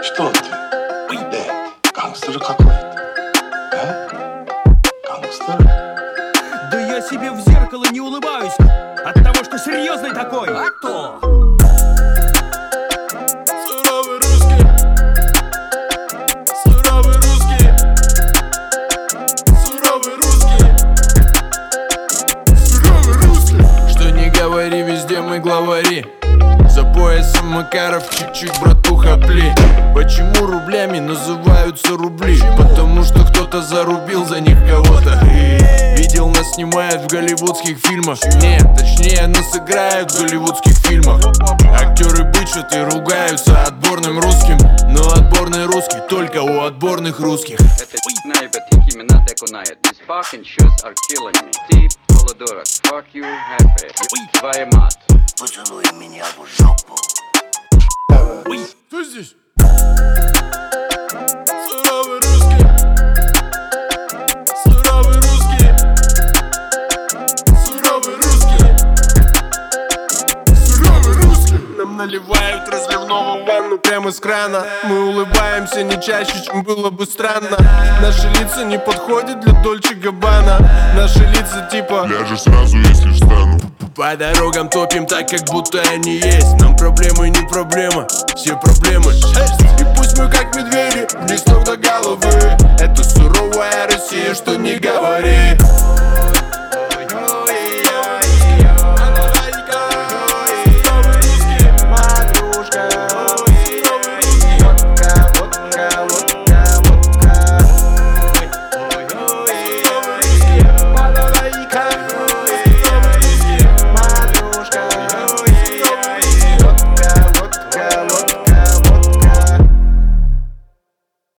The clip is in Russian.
Что ты? Гангстер какой-то. А? Гангстер? Да я себе в зеркало не улыбаюсь от того, что серьезный такой. А то? Суровый русский. Суровый русский. Суровый русский. Суровый русский. Что не говори, везде мы главари. За поясом Макаров чуть-чуть, братуха, пли. Почему рублями называются рубли? Потому что кто-то зарубил за них кого-то. Видел, нас снимают в голливудских фильмах. Нет, точнее, нас играют в голливудских фильмах. Актеры бычат и ругаются отборным русским. Но отборный русский только у отборных русских. Этот наебатик именно доконает. These fucking shoes are killing me. Ты полудурок. Fuck you, happy. Твоя мать. Поцелуй меня в жопу. Кто здесь? Суровый русский. Суровый русский. Суровый русский. Суровый русский. Нам наливают разливного ванну прямо с крана. Мы улыбаемся не чаще, чем было бы странно. Наши лица не подходят для Дольче Габбана. Наши лица типа ляжешь сразу, если встану. по дорогам топим так, как будто они есть. Нам проблемы не проблема, все проблемы шерсть. И пусть мы как медведи, вниз ног до головы. Это суровая Россия, что не говори.